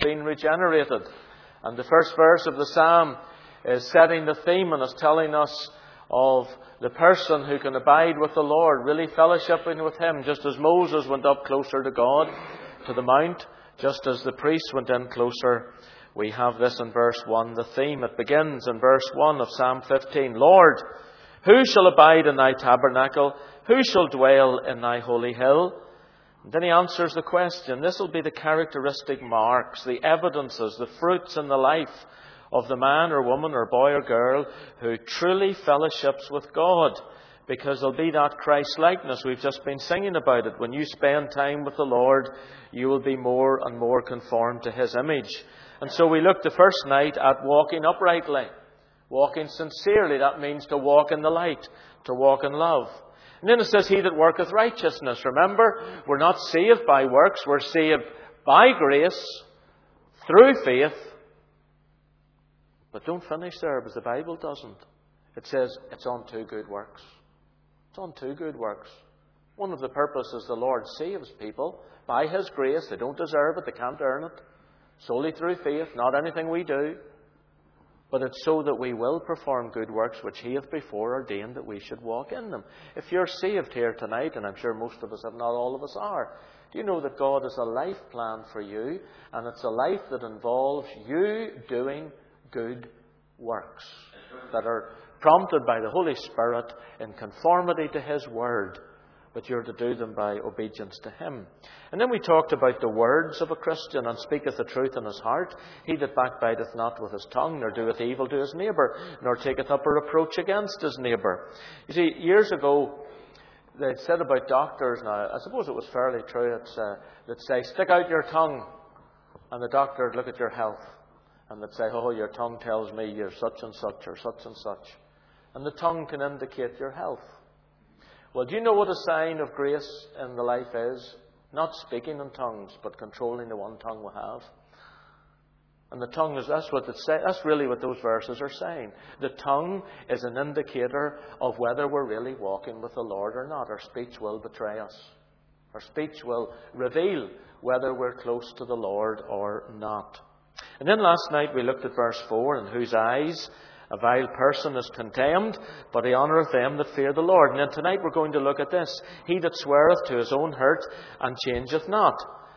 been regenerated. And the first verse of the psalm is setting the theme and is telling us of the person who can abide with the Lord, really fellowshipping with Him, just as Moses went up closer to God, to the mount, just as the priests went in closer. We have this in verse 1, the theme. It begins in verse 1 of Psalm 15. Lord, who shall abide in thy tabernacle? Who shall dwell in thy holy hill? And then he answers the question. This will be the characteristic marks, the evidences, the fruits in the life of the man or woman or boy or girl who truly fellowships with God. Because there'll be that Christ-likeness. We've just been singing about it. When you spend time with the Lord, you will be more and more conformed to His image. And so we looked the first night at walking uprightly. Walking sincerely. That means to walk in the light. To walk in love. And then it says, he that worketh righteousness. Remember, we're not saved by works. We're saved by grace, through faith. But don't finish there, because the Bible doesn't. It says it's unto good works. It's unto good works. One of the purposes the Lord saves people by His grace. They don't deserve it. They can't earn it. Solely through faith, not anything we do. But it's so that we will perform good works which He hath before ordained that we should walk in them. If you're saved here tonight, and I'm sure most of us, if not all of us are, do you know that God has a life plan for you? And it's a life that involves you doing good works that are prompted by the Holy Spirit in conformity to His Word. But you're to do them by obedience to Him. And then we talked about the words of a Christian, and speaketh the truth in his heart. He that backbiteth not with his tongue, nor doeth evil to his neighbour, nor taketh up a reproach against his neighbour. You see, years ago, they said about doctors, now I suppose it was fairly true, they'd say, stick out your tongue. And the doctor would look at your health. And they'd say, oh, your tongue tells me you're such and such, or such and such. And the tongue can indicate your health. Well, do you know what a sign of grace in the life is? Not speaking in tongues, but controlling the one tongue we have. And the tongue is, that's really what those verses are saying. The tongue is an indicator of whether we're really walking with the Lord or not. Our speech will betray us. Our speech will reveal whether we're close to the Lord or not. And then last night we looked at verse 4, in whose eyes a vile person is contemned, but he honoureth them that fear the Lord. And then tonight we're going to look at this. He that sweareth to his own hurt and changeth not.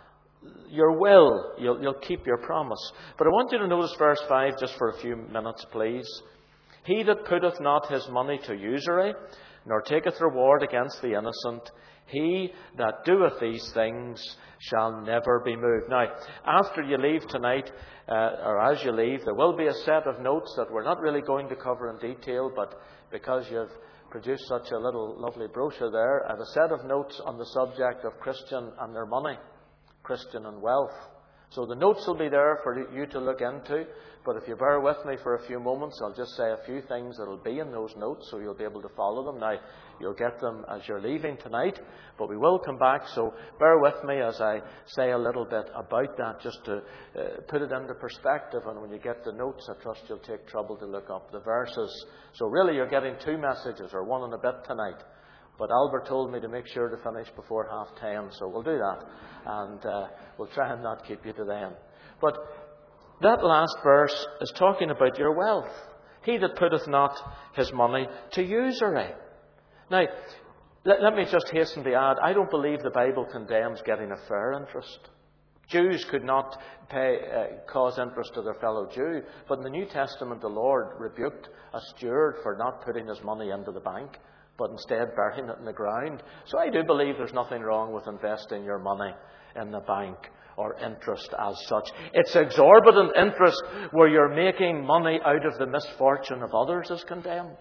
Your will, you'll keep your promise. But I want you to notice verse 5 just for a few minutes, please. He that putteth not his money to usury, nor taketh reward against the innocent, he that doeth these things shall never be moved. Now, after you leave tonight, or as you leave, there will be a set of notes that we're not really going to cover in detail, but because you've produced such a little lovely brochure there, I have a set of notes on the subject of Christian and their money, Christian and wealth. So the notes will be there for you to look into, but if you bear with me for a few moments, I'll just say a few things that will be in those notes so you'll be able to follow them. Now, you'll get them as you're leaving tonight, but we will come back, so bear with me as I say a little bit about that, just to put it into perspective, and when you get the notes, I trust you'll take trouble to look up the verses. So really, you're getting two messages, or one and a bit tonight. But Albert told me to make sure to finish before 10:30, so we'll do that. And we'll try and not keep you to then. But that last verse is talking about your wealth. He that putteth not his money to usury. Now, let me just hasten to add, I don't believe the Bible condemns getting a fair interest. Jews could not cause interest to their fellow Jew. But in the New Testament, the Lord rebuked a steward for not putting his money into the bank, but instead burying it in the ground. So I do believe there's nothing wrong with investing your money in the bank or interest as such. It's exorbitant interest where you're making money out of the misfortune of others is condemned.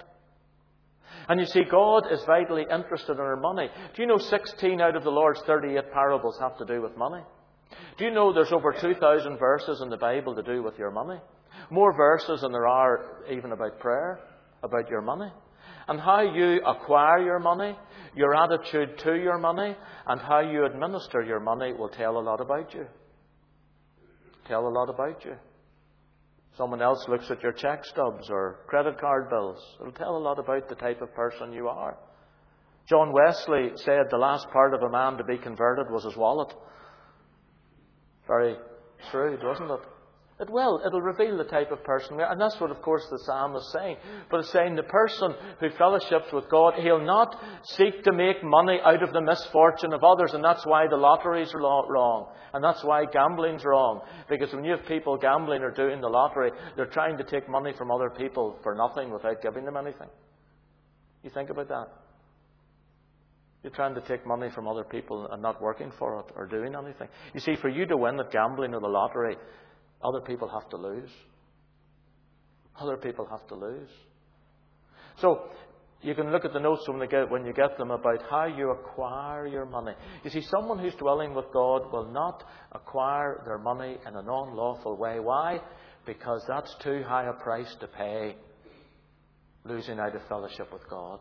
And you see, God is vitally interested in our money. Do you know 16 out of the Lord's 38 parables have to do with money? Do you know there's over 2,000 verses in the Bible to do with your money? More verses than there are even about prayer, about your money. And how you acquire your money, your attitude to your money, and how you administer your money will tell a lot about you. Tell a lot about you. Someone else looks at your check stubs or credit card bills. It'll tell a lot about the type of person you are. John Wesley said the last part of a man to be converted was his wallet. Very shrewd, wasn't it? It will. It'll reveal the type of person we are. And that's what, of course, the psalm is saying. But it's saying the person who fellowships with God, he'll not seek to make money out of the misfortune of others. And that's why the lottery's wrong. And that's why gambling's wrong. Because when you have people gambling or doing the lottery, they're trying to take money from other people for nothing without giving them anything. You think about that. You're trying to take money from other people and not working for it or doing anything. You see, for you to win at gambling or the lottery, other people have to lose. Other people have to lose. So, you can look at the notes when you get them about how you acquire your money. You see, someone who's dwelling with God will not acquire their money in an unlawful way. Why? Because that's too high a price to pay, losing out of fellowship with God.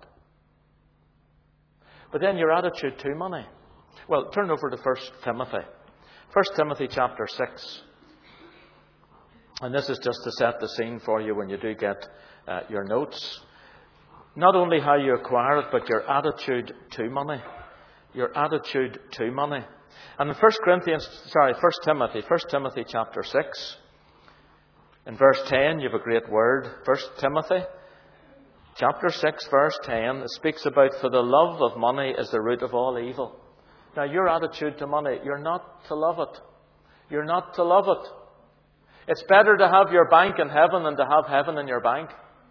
But then your attitude to money. Well, turn over to 1 Timothy. 1 Timothy chapter 6. And this is just to set the scene for you when you do get your notes. Not only how you acquire it, but your attitude to money. Your attitude to money. And in 1 Timothy chapter 6, in verse 10, you have a great word. 1 Timothy chapter 6, verse 10, it speaks about, for the love of money is the root of all evil. Now, your attitude to money, you're not to love it. You're not to love it. It's better to have your bank in heaven than to have heaven in your bank.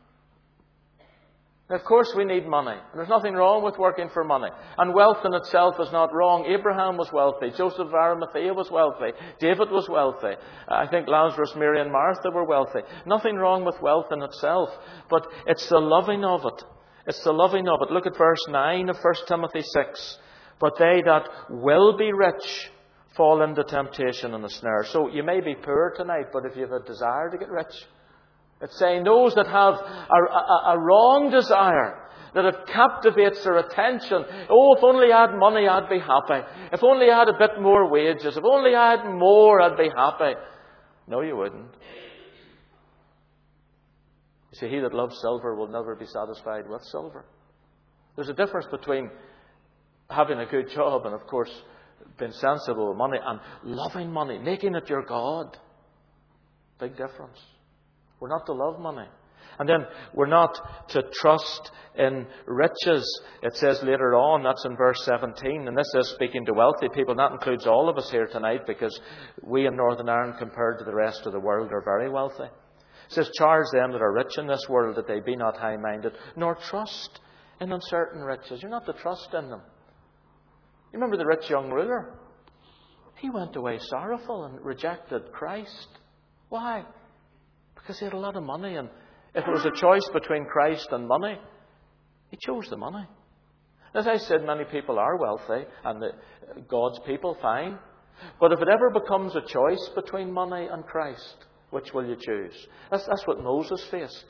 Now, of course, we need money. There's nothing wrong with working for money. And wealth in itself is not wrong. Abraham was wealthy. Joseph of Arimathea was wealthy. David was wealthy. I think Lazarus, Mary and Martha were wealthy. Nothing wrong with wealth in itself. But it's the loving of it. It's the loving of it. Look at verse 9 of 1 Timothy 6. But they that will be rich fall into temptation and a snare. So you may be poor tonight, but if you have a desire to get rich, it's saying those that have a wrong desire, that it captivates their attention. Oh, if only I had money, I'd be happy. If only I had a bit more wages. If only I had more, I'd be happy. No, you wouldn't. You see, he that loves silver will never be satisfied with silver. There's a difference between having a good job and, of course, being sensible with money and loving money, making it your God. Big difference. We're not to love money. And then we're not to trust in riches. It says later on, that's in verse 17, and this is speaking to wealthy people. That includes all of us here tonight, because we in Northern Ireland, compared to the rest of the world, are very wealthy. It says, charge them that are rich in this world that they be not high-minded, nor trust in uncertain riches. You're not to trust in them. You remember the rich young ruler? He went away sorrowful and rejected Christ. Why? Because he had a lot of money, and if it was a choice between Christ and money, he chose the money. As I said, many people are wealthy, and God's people, fine. But if it ever becomes a choice between money and Christ, which will you choose? That's what Moses faced.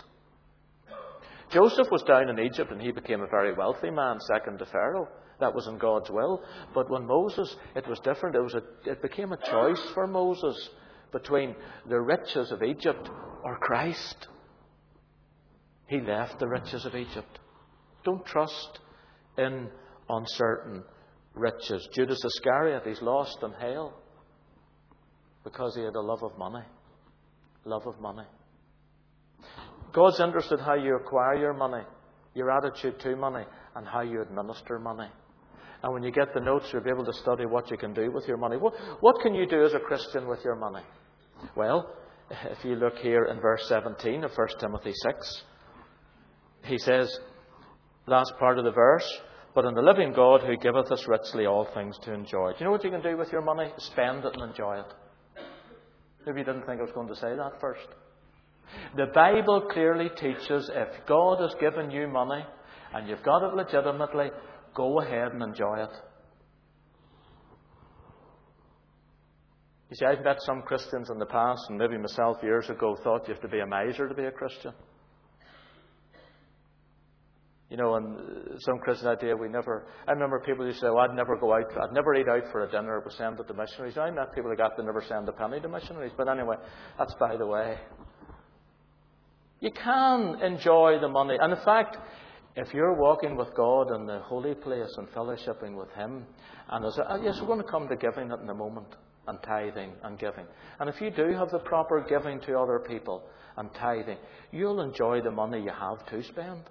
Joseph was down in Egypt, and he became a very wealthy man, second to Pharaoh. That was in God's will. But when Moses, it was different. It became a choice for Moses between the riches of Egypt or Christ. He left the riches of Egypt. Don't trust in uncertain riches. Judas Iscariot, he's lost in hell because he had a love of money. Love of money. God's interested in how you acquire your money, your attitude to money, and how you administer money. And when you get the notes, you'll be able to study what you can do with your money. What can you do as a Christian with your money? Well, if you look here in verse 17 of 1 Timothy 6, he says, last part of the verse, but in the living God who giveth us richly all things to enjoy. Do you know what you can do with your money? Spend it and enjoy it. Maybe you didn't think I was going to say that first. The Bible clearly teaches if God has given you money and you've got it legitimately, go ahead and enjoy it. You see, I've met some Christians in the past, and maybe myself years ago, thought you have to be a miser to be a Christian. You know, and some Christian idea, I remember people who say, well, I'd never eat out for a dinner, but send it to missionaries. I met people who got to never send a penny to missionaries. But anyway, that's by the way. You can enjoy the money. And in fact, if you're walking with God in the holy place and fellowshipping with Him, and yes, we're going to come to giving it in a moment. and tithing and giving. And if you do have the proper giving to other people and tithing, you'll enjoy the money you have to spend.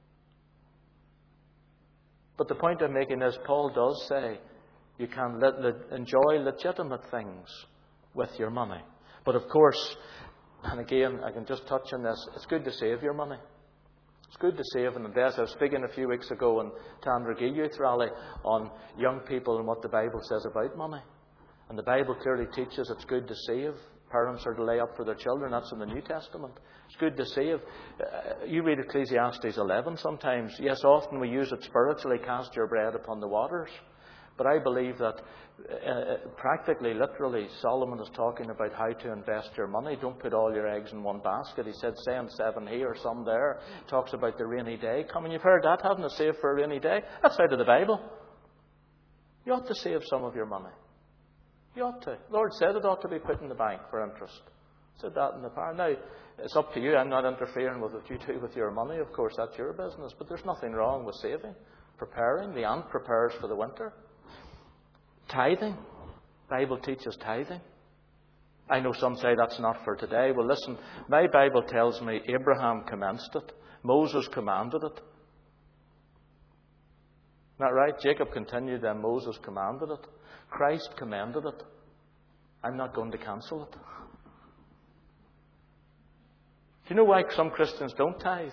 But the point I'm making is, Paul does say you can enjoy legitimate things with your money. But of course, and again, I can just touch on this, it's good to save your money. It's good to save and invest. I was speaking a few weeks ago in Tandragee Youth Rally on young people and what the Bible says about money. And the Bible clearly teaches it's good to save. Parents are to lay up for their children. That's in the New Testament. It's good to save. You read Ecclesiastes 11 sometimes. Yes, often we use it spiritually, cast your bread upon the waters. But I believe that practically, literally, Solomon is talking about how to invest your money. Don't put all your eggs in one basket. He said, send 7 here, some there. Talks about the rainy day coming. You've heard that, haven't you? Save for a rainy day. That's out of the Bible. You ought to save some of your money. You ought to. The Lord said it ought to be put in the bank for interest. Said that in the power. Now, it's up to you. I'm not interfering with what you do with your money. Of course, that's your business. But there's nothing wrong with saving, preparing. The ant prepares for the winter. Tithing. The Bible teaches tithing. I know some say that's not for today. Well, listen, my Bible tells me Abraham commenced it. Moses commanded it. Isn't that right? Jacob continued, then Moses commanded it. Christ commended it. I'm not going to cancel it. Do you know why some Christians don't tithe?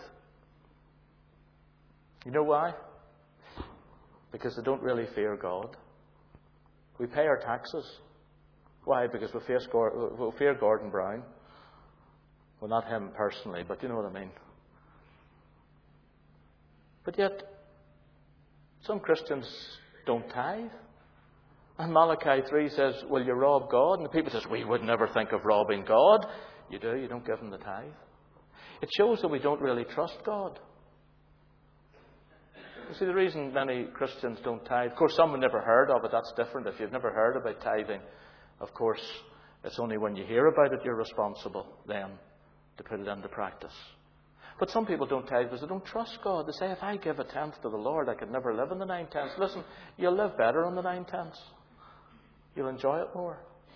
You know why? Because they don't really fear God. We pay our taxes. Why? Because we fear Gordon Brown. Well, not him personally, but you know what I mean. But yet, some Christians don't tithe. And Malachi 3 says, will you rob God? And the people say, we would never think of robbing God. You do, you don't give him the tithe. It shows that we don't really trust God. You see, the reason many Christians don't tithe, of course, some have never heard of it. That's different. If you've never heard about tithing, of course, it's only when you hear about it you're responsible then to put it into practice. But some people don't tithe because they don't trust God. They say, if I give 1/10 to the Lord, I could never live on the 9/10. Listen, you'll live better on the 9/10. You'll enjoy it more.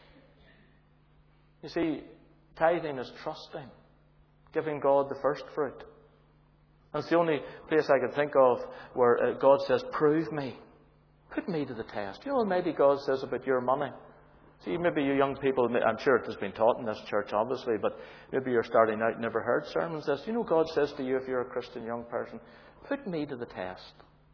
You see, tithing is trusting, giving God the first fruit. And it's the only place I can think of where God says, prove me. Put me to the test. You know what Almighty God says about your money? See, maybe you young people, I'm sure it has been taught in this church, obviously, but maybe you're starting out and never heard sermons. You know, God says to you, if you're a Christian young person, put me to the test.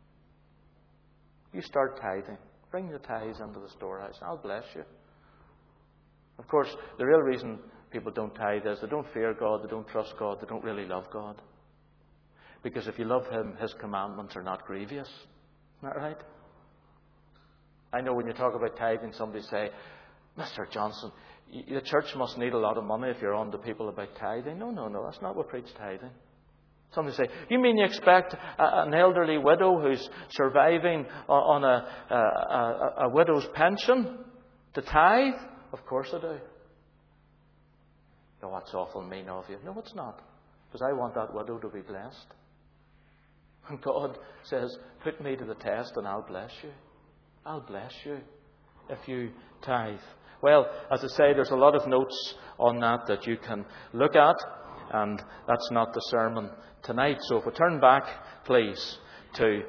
You start tithing. Bring the tithes into the storehouse. I'll bless you. Of course, the real reason people don't tithe is they don't fear God, they don't trust God, they don't really love God. Because if you love Him, His commandments are not grievous. Isn't that right? I know when you talk about tithing, somebody say, Mr. Johnson, the church must need a lot of money if you're on to people about tithing. No, that's not what preach tithing. Somebody say, you mean you expect an elderly widow who's surviving on a widow's pension to tithe? Of course I do. Oh, that's awful mean of you. No, it's not. Because I want that widow to be blessed. And God says, put me to the test and I'll bless you. I'll bless you if you tithe. Well, as I say, there's a lot of notes on that you can look at. And that's not the sermon tonight. So if we turn back, please, to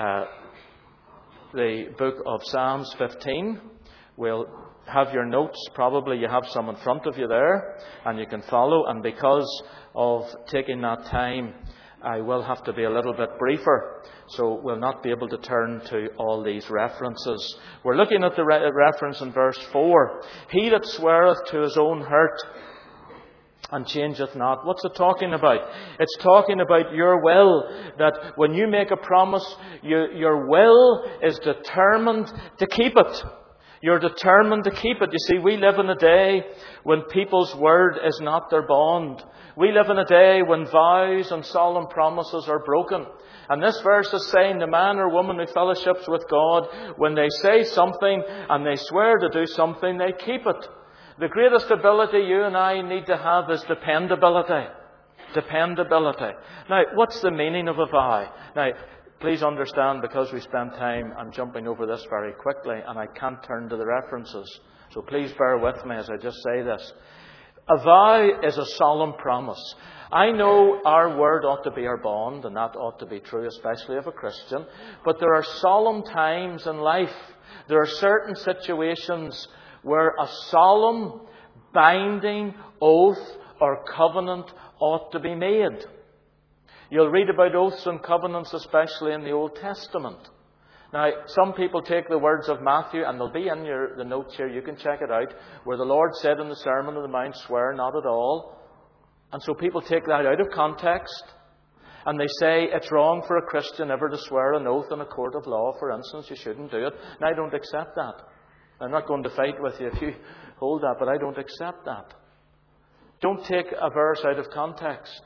the book of Psalms 15, we'll have your notes. Probably you have some in front of you there, and you can follow. And because of taking that time, I will have to be a little bit briefer. So we'll not be able to turn to all these references. We're looking at the reference in verse 4. He that sweareth to his own hurt and changeth not. What's it talking about? It's talking about your will. That when you make a promise, your will is determined to keep it. You're determined to keep it. You see, we live in a day when people's word is not their bond. We live in a day when vows and solemn promises are broken. And this verse is saying the man or woman who fellowships with God, when they say something and they swear to do something, they keep it. The greatest ability you and I need to have is dependability. Dependability. Now, what's the meaning of a vow? Now, please understand, because we spend time, I'm jumping over this very quickly and I can't turn to the references. So please bear with me as I just say this. A vow is a solemn promise. I know our word ought to be our bond, and that ought to be true, especially of a Christian. But there are solemn times in life. There are certain situations where a solemn, binding oath or covenant ought to be made. You'll read about oaths and covenants, especially in the Old Testament. Now, some people take the words of Matthew, and they'll be in the notes here, you can check it out, where the Lord said in the Sermon on the Mount, swear not at all. And so people take that out of context, and they say it's wrong for a Christian ever to swear an oath in a court of law, for instance. You shouldn't do it. And I don't accept that. I'm not going to fight with you if you hold that, but I don't accept that. Don't take a verse out of context.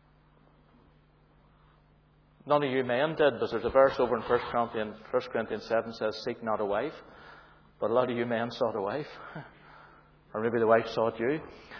None of you men did, because there's a verse over in 1 Corinthians 7 says, seek not a wife. But a lot of you men sought a wife. Or maybe the wife sought you.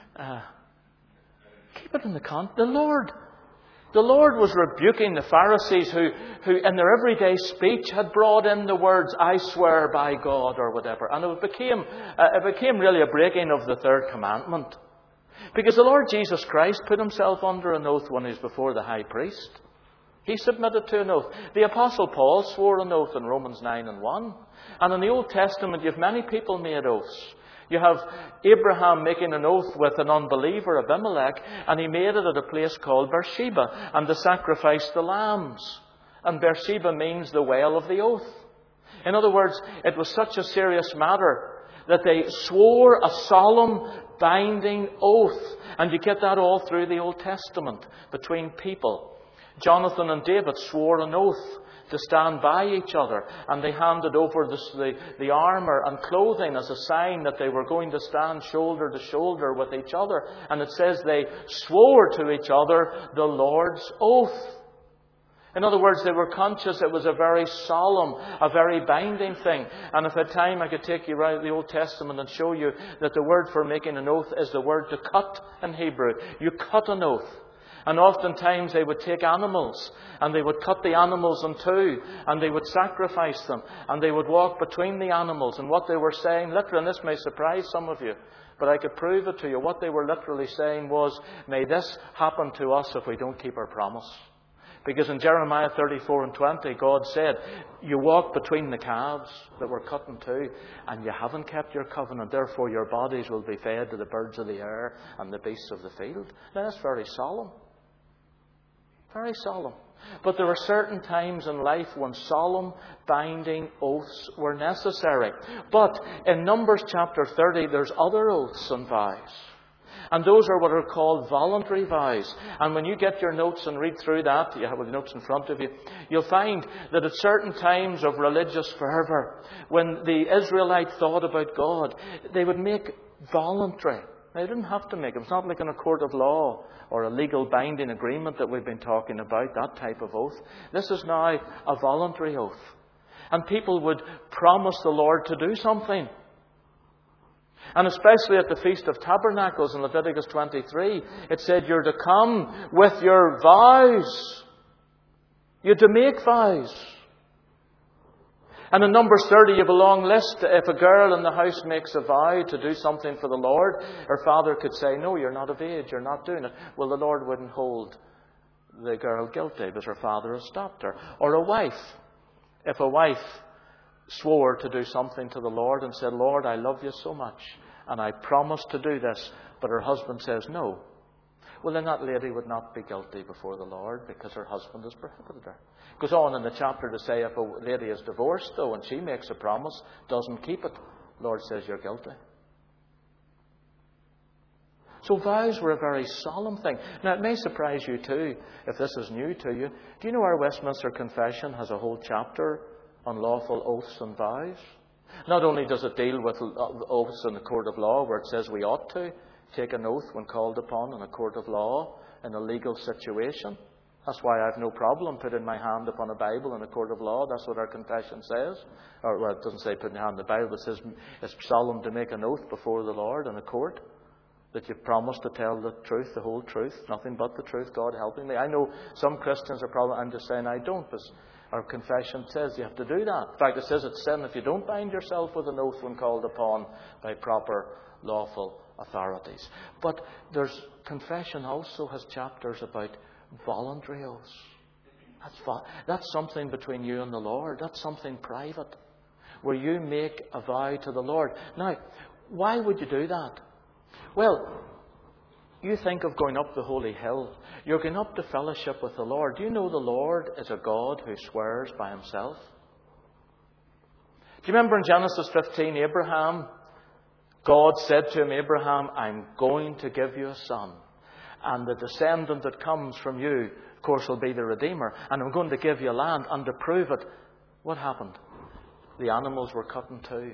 Keep it in the context. The Lord was rebuking the Pharisees who in their everyday speech had brought in the words, I swear by God, or whatever. And it became really a breaking of the third commandment. Because the Lord Jesus Christ put himself under an oath when he was before the high priest. He submitted to an oath. The Apostle Paul swore an oath in Romans 9:1. And in the Old Testament, you have many people made oaths. You have Abraham making an oath with an unbeliever, Abimelech, and he made it at a place called Beersheba, and to sacrifice the lambs. And Beersheba means the well of the oath. In other words, it was such a serious matter that they swore a solemn, binding oath. And you get that all through the Old Testament, between people. Jonathan and David swore an oath to stand by each other, and they handed over the armour and clothing as a sign that they were going to stand shoulder to shoulder with each other. And it says they swore to each other the Lord's oath. In other words, they were conscious it was a very solemn, a very binding thing. And if I had time, I could take you right to the Old Testament and show you that the word for making an oath is the word to cut in Hebrew. You cut an oath. And oftentimes they would take animals, and they would cut the animals in two, and they would sacrifice them, and they would walk between the animals. And what they were saying, literally, and this may surprise some of you, but I could prove it to you, what they were literally saying was, may this happen to us if we don't keep our promise. Because in Jeremiah 34:20, God said, you walk between the calves that were cut in two, and you haven't kept your covenant. Therefore your bodies will be fed to the birds of the air and the beasts of the field. Now that's very solemn. Very solemn. But there were certain times in life when solemn, binding oaths were necessary. But in Numbers chapter 30, there's other oaths and vows. And those are what are called voluntary vows. And when you get your notes and read through that, you have the notes in front of you, you'll find that at certain times of religious fervour, when the Israelite thought about God, they would make voluntary. They didn't have to make it. It's not like in a court of law or a legal binding agreement that we've been talking about, that type of oath. This is now a voluntary oath. And people would promise the Lord to do something. And especially at the Feast of Tabernacles in Leviticus 23, it said you're to come with your vows. You're to make vows. And in Numbers 30, you have a long list. If a girl in the house makes a vow to do something for the Lord, her father could say, no, you're not of age, you're not doing it. Well, the Lord wouldn't hold the girl guilty because her father has stopped her. Or a wife. If a wife swore to do something to the Lord and said, Lord, I love you so much, and I promise to do this, but her husband says no, well, then that lady would not be guilty before the Lord because her husband has prohibited her. It goes on in the chapter to say if a lady is divorced, though, and she makes a promise, doesn't keep it, the Lord says you're guilty. So vows were a very solemn thing. Now, it may surprise you too, if this is new to you. Do you know our Westminster Confession has a whole chapter on lawful oaths and vows? Not only does it deal with oaths in the court of law, where it says we ought to take an oath when called upon in a court of law in a legal situation. That's why I have no problem putting my hand upon a Bible in a court of law. That's what our confession says. Or, well, it doesn't say putting your hand on the Bible. It says it's solemn to make an oath before the Lord in a court that you promise to tell the truth, the whole truth, nothing but the truth, God helping me. I know some Christians are probably, I'm just saying I don't, because Our confession says you have to do that. In fact, it says it's sin if you don't bind yourself with an oath when called upon by proper lawful authorities. But confession also has chapters about voluntary oaths. That's something between you and the Lord. That's something private, where you make a vow to the Lord. Now, why would you do that? Well, you think of going up the holy hill. You're going up to fellowship with the Lord. Do you know the Lord is a God who swears by himself? Do you remember in Genesis 15, Abraham, God said to him, Abraham, I'm going to give you a son. And the descendant that comes from you, of course, will be the Redeemer. And I'm going to give you land. And to prove it, what happened? The animals were cut in two.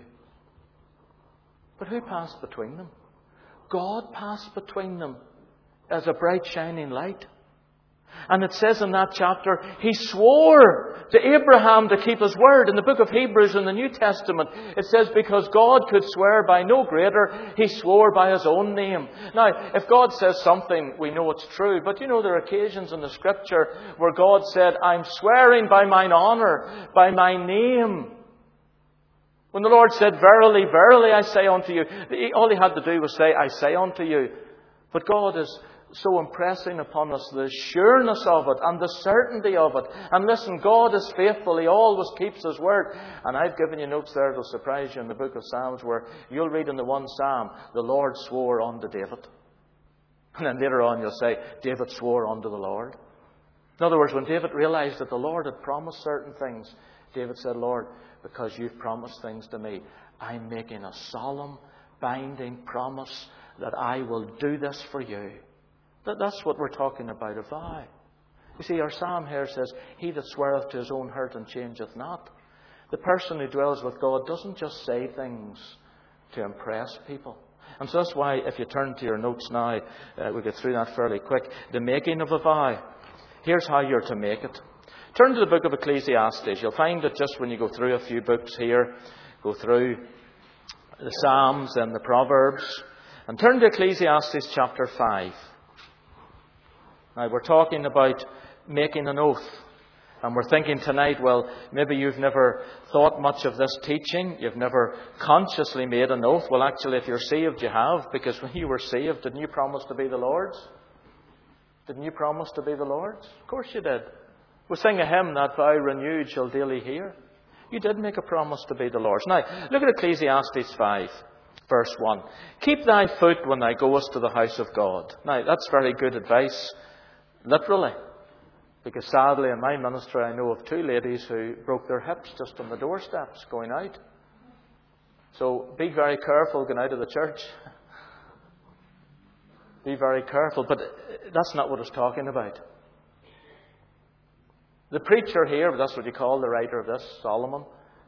But who passed between them? God passed between them as a bright shining light. And it says in that chapter, he swore to Abraham to keep his word. In the book of Hebrews in the New Testament, it says because God could swear by no greater, he swore by his own name. Now, if God says something, we know it's true. But you know, there are occasions in the Scripture where God said, I'm swearing by mine honour, by my name. When the Lord said, verily, verily, I say unto you, all he had to do was say, I say unto you. But God is so impressing upon us the sureness of it and the certainty of it. And listen, God is faithful. He always keeps his word. And I've given you notes there that will surprise you in the book of Psalms, where you'll read in the one Psalm, the Lord swore unto David. And then later on you'll say, David swore unto the Lord. In other words, when David realized that the Lord had promised certain things, David said, Lord, because you've promised things to me, I'm making a solemn, binding promise that I will do this for you. That's what we're talking about, a vow. You see, our psalm here says, he that sweareth to his own hurt and changeth not. The person who dwells with God doesn't just say things to impress people. And so that's why, if you turn to your notes now, we'll get through that fairly quick. The making of a vow. Here's how you're to make it. Turn to the book of Ecclesiastes. You'll find that just when you go through a few books here, go through the Psalms and the Proverbs, and turn to Ecclesiastes chapter 5. Now, we're talking about making an oath. And we're thinking tonight, well, maybe you've never thought much of this teaching. You've never consciously made an oath. Well, actually, if you're saved, you have. Because when you were saved, didn't you promise to be the Lord's? Didn't you promise to be the Lord's? Of course you did. We sing a hymn, that vow renewed shall daily hear. You did make a promise to be the Lord's. Now, look at Ecclesiastes 5, verse 1. Keep thy foot when thou goest to the house of God. Now, that's very good advice, literally. Because sadly, in my ministry, I know of two ladies who broke their hips just on the doorsteps going out. So, be very careful going out of the church. Be very careful. But that's not what it's talking about. The preacher here, that's what you call the writer of this, Solomon,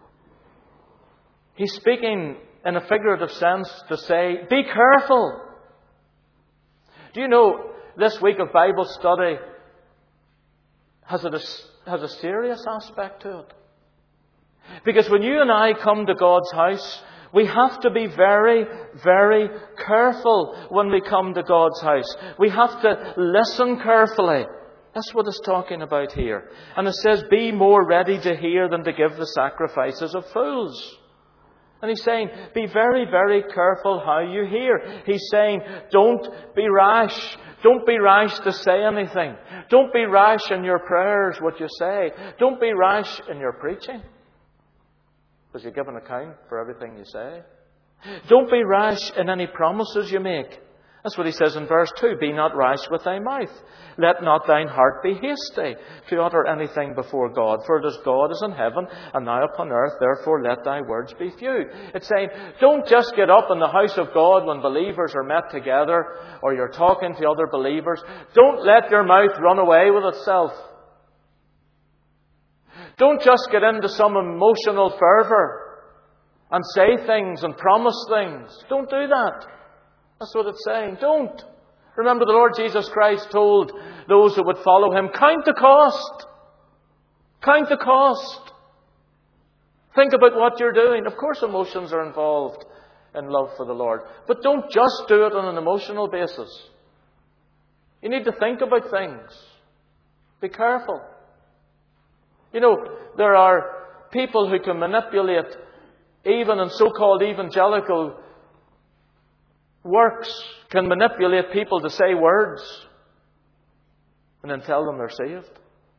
he's speaking in a figurative sense to say, be careful. Do you know, this week of Bible study has a serious aspect to it. Because when you and I come to God's house, we have to be very, very careful when we come to God's house. We have to listen carefully. That's what it's talking about here. And it says, be more ready to hear than to give the sacrifices of fools. And he's saying, be very, very careful how you hear. He's saying, don't be rash. Don't be rash to say anything. Don't be rash in your prayers, what you say. Don't be rash in your preaching, because you give an account for everything you say. Don't be rash in any promises you make. That's what he says in verse 2. Be not rash with thy mouth. Let not thine heart be hasty to utter anything before God. For it is God is in heaven, and thou upon earth, therefore let thy words be few. It's saying, don't just get up in the house of God when believers are met together, or you're talking to other believers. Don't let your mouth run away with itself. Don't just get into some emotional fervour and say things and promise things. Don't do that. That's what it's saying. Don't. Remember, the Lord Jesus Christ told those who would follow him, count the cost. Count the cost. Think about what you're doing. Of course, emotions are involved in love for the Lord. But don't just do it on an emotional basis. You need to think about things. Be careful. You know, there are people who can manipulate, even in so-called evangelical works, can manipulate people to say words and then tell them they're saved.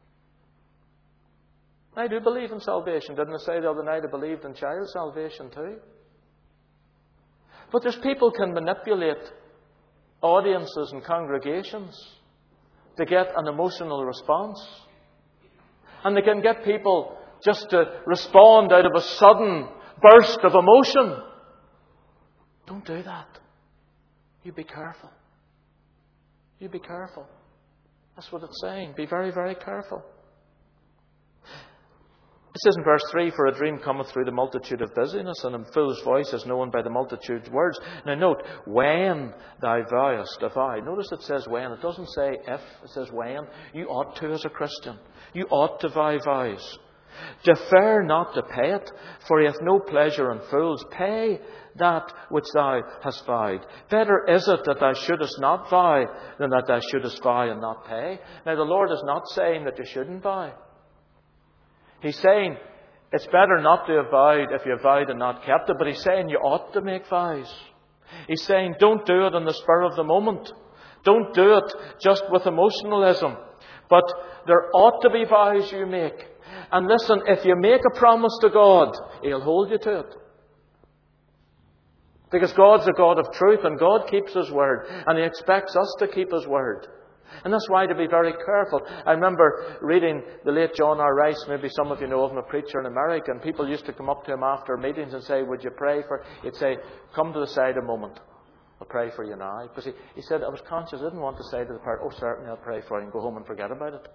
I do believe in salvation. Didn't I say the other night I believed in child salvation too? But there's people can manipulate audiences and congregations to get an emotional response. And they can get people just to respond out of a sudden burst of emotion. Don't do that. You be careful. You be careful. That's what it's saying. Be very, very careful. It says in verse 3, for a dream cometh through the multitude of busyness, and a fool's voice is known by the multitude's words. Now note, when thou vowest a vow. Notice it says when. It doesn't say if. It says when. You ought to as a Christian. You ought to vow vows. Defer not to pay it, for he hath no pleasure in fools. Pay that which thou hast vowed. Better is it that thou shouldest not vow than that thou shouldest vow and not pay. Now the Lord is not saying that you shouldn't vow. He's saying it's better not to have vowed if you have vowed and not kept it, but he's saying you ought to make vows. He's saying don't do it on the spur of the moment. Don't do it just with emotionalism. But there ought to be vows you make. And listen, if you make a promise to God, He'll hold you to it. Because God's a God of truth and God keeps His word. And He expects us to keep His word. And that's why to be very careful. I remember reading the late John R. Rice. Maybe some of you know of him, a preacher in America. And people used to come up to him after meetings and say, would you pray for... He'd say, come to the side a moment. I'll pray for you now. Because he said, I was conscious. I didn't want to say to the person, oh, certainly I'll pray for you and go home and forget about it.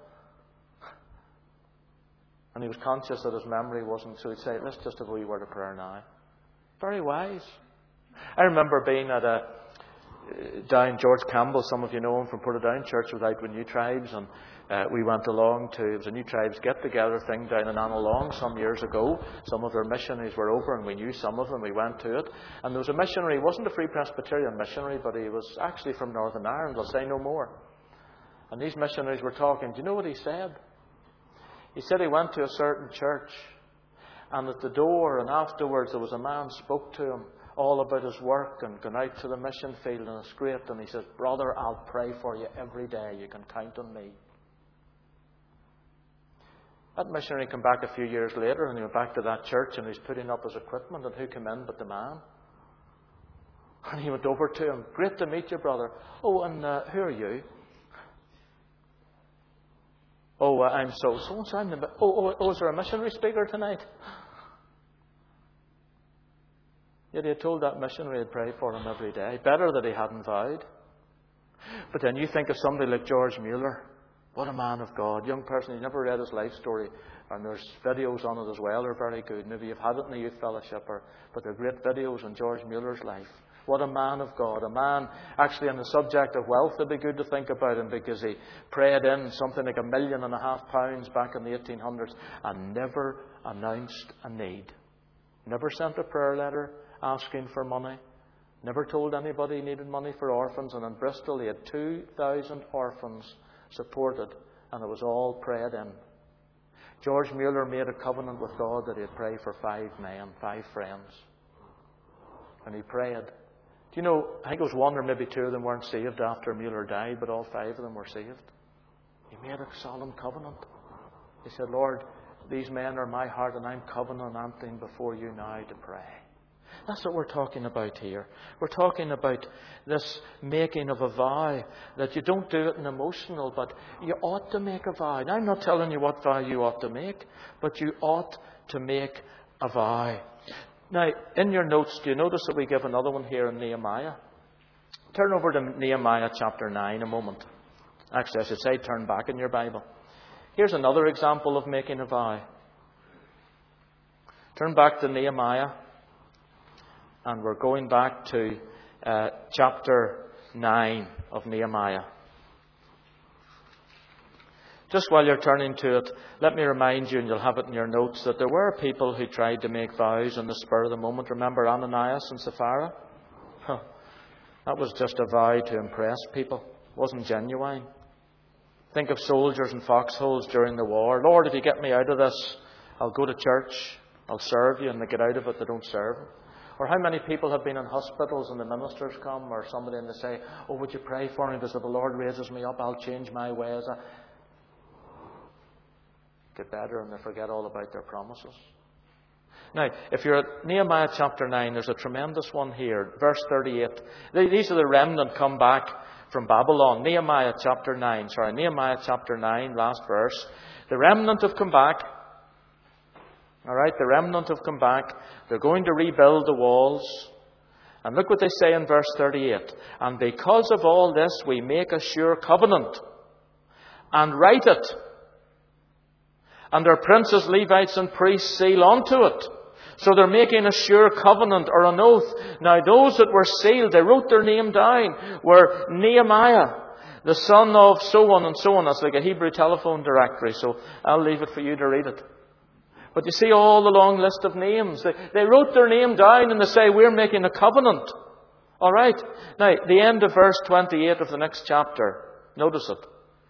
And he was conscious that his memory wasn't. So he'd say, let's just have a wee word of prayer now. Very wise. I remember being at down George Campbell, some of you know him from Portadown Church with Outward New Tribes, and we went along to, it was a New Tribes get-together thing down in Annalong some years ago. Some of their missionaries were over and we knew some of them, we went to it. And there was a missionary, he wasn't a Free Presbyterian missionary, but he was actually from Northern Ireland, I'll say no more. And these missionaries were talking, do you know what he said? He said he went to a certain church, and at the door and afterwards there was a man spoke to him all about his work and gone out to the mission field, and it's great. And he says, brother, I'll pray for you every day. You can count on me. That missionary came back a few years later, and he went back to that church, and he's putting up his equipment, and who came in but the man? And he went over to him, great to meet you, brother. Oh, and who are you? Oh, I'm so-and-so. Oh, is there a missionary speaker tonight? Yet he had told that missionary he'd pray for him every day. Better that he hadn't vowed. But then you think of somebody like George Mueller. What a man of God. Young person, you never read his life story. And there's videos on it as well. They're very good. Maybe you've had it in the youth fellowship. But they're great videos on George Mueller's life. What a man of God. A man, actually on the subject of wealth, it'd be good to think about him, because he prayed in something like £1.5 million back in the 1800s and never announced a need. Never sent a prayer letter asking for money. Never told anybody he needed money for orphans. And in Bristol he had 2,000 orphans supported, and it was all prayed in. George Mueller made a covenant with God that he'd pray for 5 men, 5 friends. And he prayed. Do you know, I think it was 1 or maybe 2 of them weren't saved after Mueller died, but all 5 of them were saved. He made a solemn covenant. He said, Lord, these men are my heart, and I'm covenanting before you now to pray. That's what we're talking about here. We're talking about this making of a vow, that you don't do it in emotional, but you ought to make a vow. Now, I'm not telling you what vow you ought to make, but you ought to make a vow. Now, in your notes, do you notice that we give another one here in Nehemiah? Turn over to Nehemiah chapter 9 a moment. Actually, I should say turn back in your Bible. Here's another example of making a vow. Turn back to Nehemiah. And we're going back to chapter 9 of Nehemiah. Just while you're turning to it, let me remind you, and you'll have it in your notes, that there were people who tried to make vows on the spur of the moment. Remember Ananias and Sapphira? That was just a vow to impress people. It wasn't genuine. Think of soldiers in foxholes during the war. Lord, if you get me out of this, I'll go to church, I'll serve you, and they get out of it, they don't serve. Or how many people have been in hospitals and the ministers come, or somebody, and they say, oh, would you pray for me, because if the Lord raises me up, I'll change my ways. Get better, and they forget all about their promises. Now, if you're at Nehemiah chapter 9, there's a tremendous one here. Verse 38. These are the remnant come back from Babylon. Nehemiah chapter 9, last verse. The remnant have come back. Alright, the remnant have come back. They're going to rebuild the walls. And look what they say in verse 38. And because of all this, we make a sure covenant and write it. And our princes, Levites, and priests seal onto it. So they're making a sure covenant or an oath. Now those that were sealed, they wrote their name down, were Nehemiah, the son of so on and so on. That's like a Hebrew telephone directory, so I'll leave it for you to read it. But you see all the long list of names. They wrote their name down and they say, we're making a covenant. Alright. Now, the end of verse 28 of the next chapter. Notice it.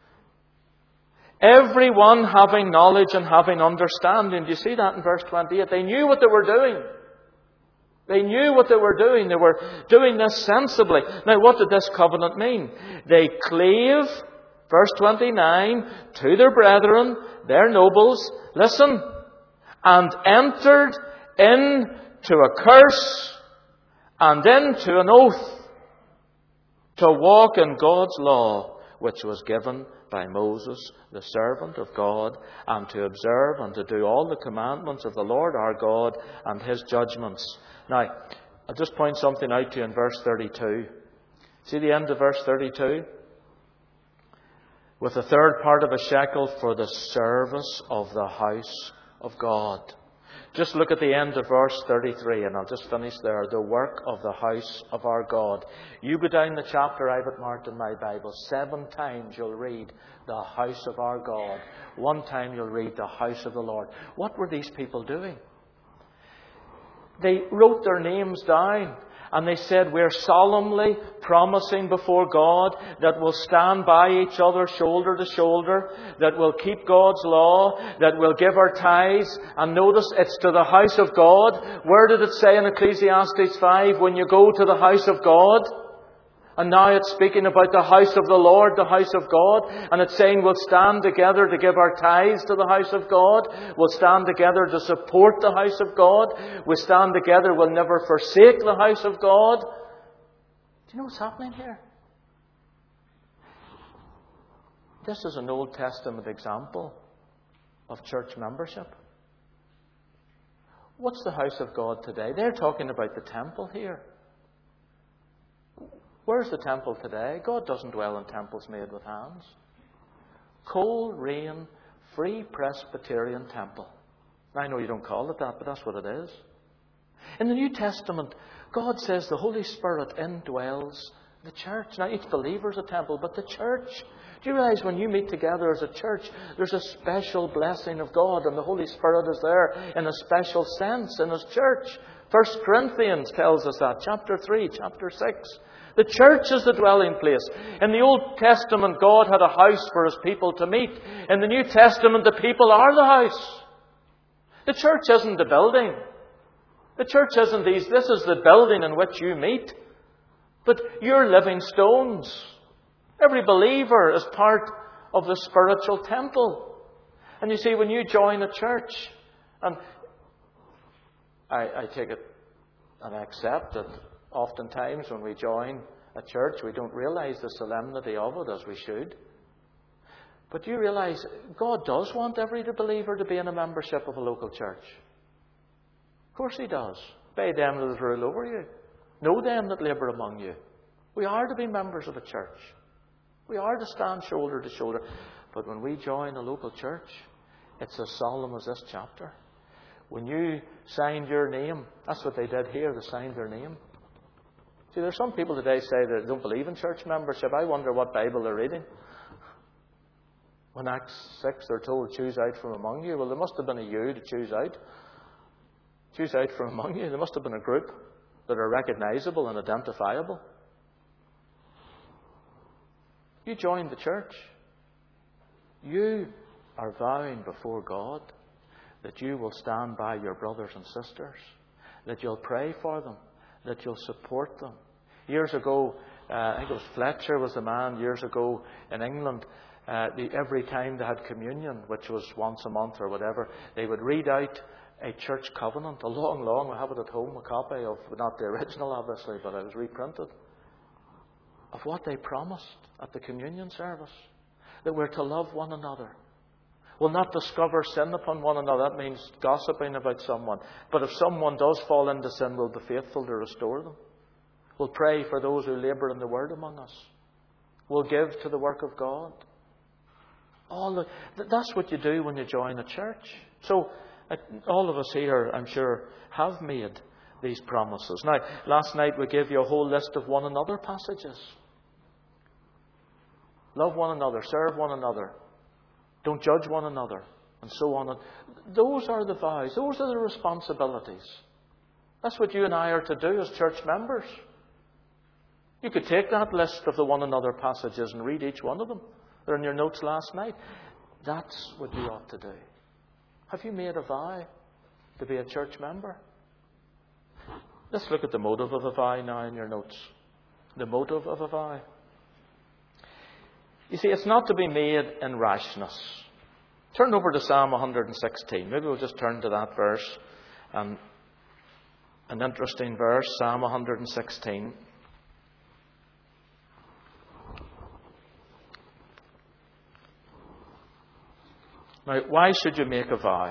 Everyone having knowledge and having understanding. Do you see that in verse 28? They knew what they were doing. They knew what they were doing. They were doing this sensibly. Now, what did this covenant mean? They clave, verse 29, to their brethren, their nobles, listen, and entered into a curse and into an oath to walk in God's law, which was given by Moses, the servant of God, and to observe and to do all the commandments of the Lord our God and His judgments. Now, I'll just point something out to you in verse 32. See the end of verse 32? With a third part of a shekel for the service of the house of God. Just look at the end of verse 33, and I'll just finish there. The work of the house of our God. You go down the chapter, I have it marked in my Bible. 7 times you'll read the house of our God. 1 time you'll read the house of the Lord. What were these people doing? They wrote their names down. And they said, we're solemnly promising before God that we'll stand by each other shoulder to shoulder, that we'll keep God's law, that we'll give our tithes. And notice, it's to the house of God. Where did it say in Ecclesiastes 5, when you go to the house of God? And now it's speaking about the house of the Lord, the house of God. And it's saying we'll stand together to give our tithes to the house of God. We'll stand together to support the house of God. We'll stand together, we'll never forsake the house of God. Do you know what's happening here? This is an Old Testament example of church membership. What's the house of God today? They're talking about the temple here. Where's the temple today? God doesn't dwell in temples made with hands. Cold, rain, free Presbyterian temple. Now, I know you don't call it that, but that's what it is. In the New Testament, God says the Holy Spirit indwells the church. Now, each believer is a temple, but the church. Do you realize when you meet together as a church, there's a special blessing of God, and the Holy Spirit is there in a special sense in His church. 1 Corinthians tells us that, chapter 3, chapter 6. The church is the dwelling place. In the Old Testament, God had a house for His people to meet. In the New Testament, the people are the house. The church isn't the building. The church isn't these. This is the building in which you meet. But you're living stones. Every believer is part of the spiritual temple. And you see, when you join a church, and I take it and I accept that oftentimes when we join a church, we don't realize the solemnity of it as we should. But you realize God does want every believer to be in a membership of a local church. Of course He does. Obey them that rule over you. Know them that labour among you. We are to be members of a church. We are to stand shoulder to shoulder. But when we join a local church, it's as solemn as this chapter. When you signed your name, that's what they did here, they signed their name. See, there's some people today say they don't believe in church membership. I wonder what Bible they're reading. When Acts 6, they're told, choose out from among you. Well, there must have been a you to choose out. Choose out from among you. There must have been a group that are recognizable and identifiable. You joined the church. You are vowing before God that you will stand by your brothers and sisters, that you'll pray for them, that you'll support them. Years ago, I think it was Fletcher was the man years ago in England. Every time they had communion, which was once a month or whatever, they would read out a church covenant, a long, I have it at home, a copy of, not the original obviously, but it was reprinted, of what they promised at the communion service. That we're to love one another. We'll not discover sin upon one another. That means gossiping about someone. But if someone does fall into sin, we'll be faithful to restore them. We'll pray for those who labour in the word among us. We'll give to the work of God. That's what you do when you join a church. So, all of us here, I'm sure, have made these promises. Now, last night we gave you a whole list of one another passages. Love one another, serve one another, don't judge one another, and so on. Those are the vows. Those are the responsibilities. That's what you and I are to do as church members. You could take that list of the one another passages and read each one of them. They're in your notes last night. That's what you ought to do. Have you made a vow to be a church member? Let's look at the motive of a vow now in your notes. The motive of a vow. You see, it's not to be made in rashness. Turn over to Psalm 116. Maybe we'll just turn to that verse. An interesting verse, Psalm 116. Now, why should you make a vow?